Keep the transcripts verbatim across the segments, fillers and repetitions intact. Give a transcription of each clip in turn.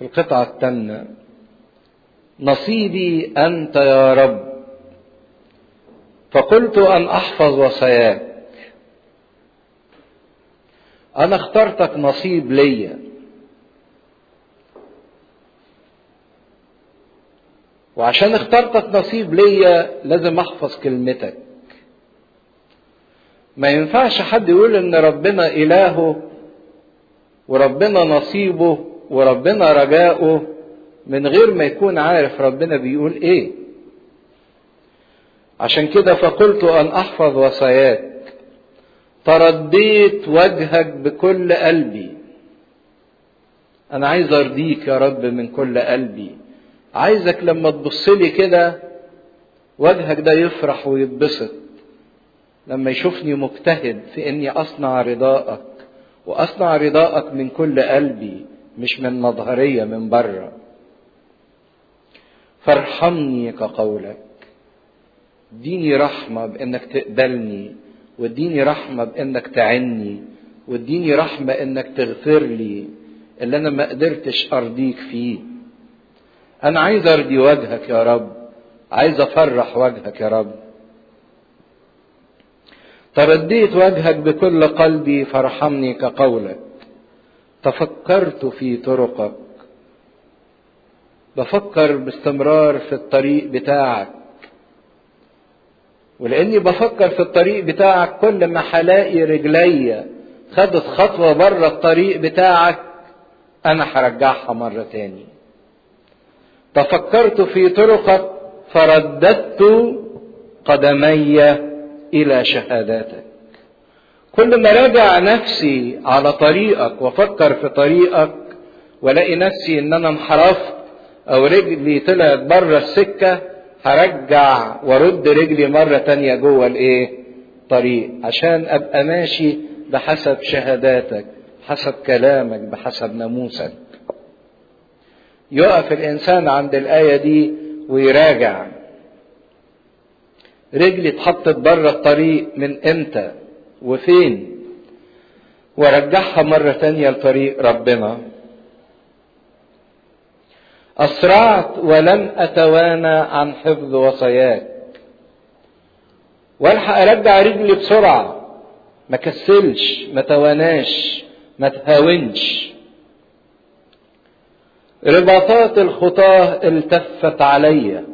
في القطعة الثامنة: نصيبي أنت يا رب، فقلت أن أحفظ وصاياك. أنا اخترتك نصيب ليا، وعشان اخترتك نصيب ليا لازم أحفظ كلمتك. ما ينفعش حد يقول إن ربنا إلهه وربنا نصيبه وربنا رجاؤه من غير ما يكون عارف ربنا بيقول إيه. عشان كده فقلت أن أحفظ وصاياك، ترديت وجهك بكل قلبي. أنا عايز أرضيك يا رب من كل قلبي، عايزك لما تبصلي كده وجهك ده يفرح ويتبسط لما يشوفني مجتهد في إني أصنع رضاءك، وأصنع رضاءك من كل قلبي مش من مظهرية من بره. فارحمني كقولك، اديني رحمة بإنك تقبلني، واديني رحمة بإنك تعني، واديني رحمة إنك تغفر لي اللي أنا ما قدرتش أرضيك فيه. أنا عايز أرضي وجهك يا رب، عايز أفرح وجهك يا رب. ترديت وجهك بكل قلبي، فارحمني كقولك. تفكرت في طرقك، بفكر باستمرار في الطريق بتاعك، ولاني بفكر في الطريق بتاعك كل ما هلاقي رجليا خدت خطوة بره الطريق بتاعك انا هرجعها مرة تاني. تفكرت في طرقك فرددت قدمي الى شهاداتك. كل ما راجع نفسي على طريقك وافكر في طريقك والاقي نفسي ان انا انحرفت او رجلي طلعت بره السكة، هرجع وارد رجلي مرة تانية جوه الايه طريق، عشان ابقى ماشي بحسب شهاداتك، بحسب كلامك، بحسب ناموسك. يقف الانسان عند الاية دي ويراجع، رجلي اتحطت بره الطريق من امتى وفين، وارجعها مرة تانية لطريق ربنا. أسرعت ولم أتوانى عن حفظ وصاياك. والحق أرجع رجلي بسرعة، ما كسلش، ما تواناش، ما تهاونش. رباطات الخطاه التفت عليا،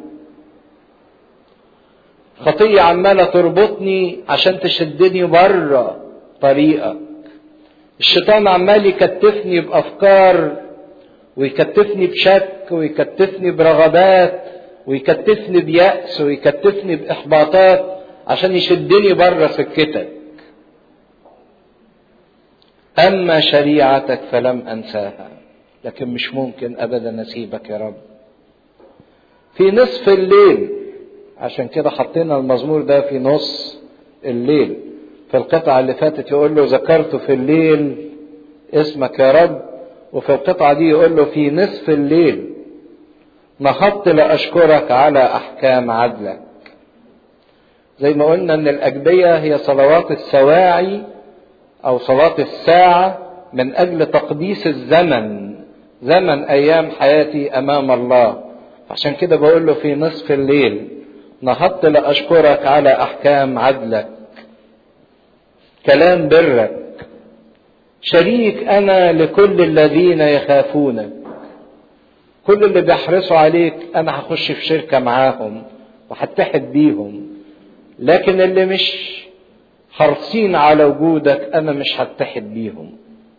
خطية عمالة تربطني عشان تشدني بره طريقك. الشيطان عمال يكتفني بأفكار، ويكتفني بشك، ويكتفني برغبات، ويكتفني بيأس، ويكتفني بإحباطات عشان يشدني بره سكتك. أما شريعتك فلم أنساها، لكن مش ممكن أبدا أسيبك يا رب. في نصف الليل، عشان كده حطينا المزمور ده في نص الليل. في القطعة اللي فاتت يقول له ذكرت في الليل اسمك يا رب، وفي القطعة دي يقول له في نصف الليل نهضت لأشكرك على أحكام عدلك. زي ما قلنا ان الأجبية هي صلوات السواعي أو صلاة الساعة من أجل تقديس الزمن، زمن أيام حياتي أمام الله. عشان كده بقول له في نصف الليل نهضت لأشكرك على أحكام عدلك. كلام برك شريك أنا لكل الذين يخافونك. كل اللي بيحرصوا عليك أنا هخش في شركة معاهم وهتحد بيهم، لكن اللي مش حرصين على وجودك أنا مش هتحد بيهم.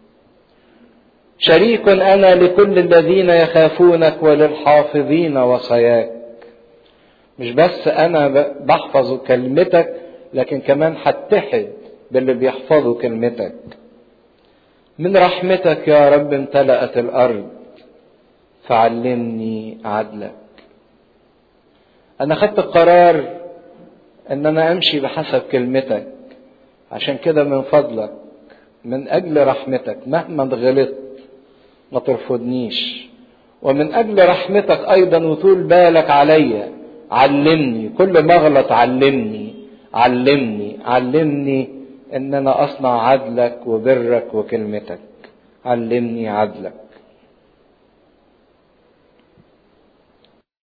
شريك أنا لكل الذين يخافونك وللحافظين وصاياك. مش بس أنا بحفظ كلمتك، لكن كمان هتحد باللي بيحفظوا كلمتك. من رحمتك يا رب امتلأت الأرض، فعلمني عدلك. أنا خدت القرار أن أنا أمشي بحسب كلمتك، عشان كده من فضلك من أجل رحمتك مهما غلطت ما ترفضنيش، ومن أجل رحمتك أيضا وطول بالك عليا علمني. كل ما أغلط علمني علمني علمني ان انا اصنع عدلك وبرك وكلمتك. علمني عدلك.